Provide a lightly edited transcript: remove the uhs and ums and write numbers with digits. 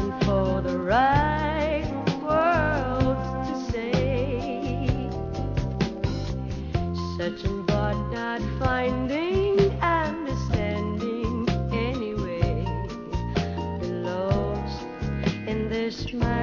searching for the right words to say, searching but not finding, understanding anyway, lost in this mind.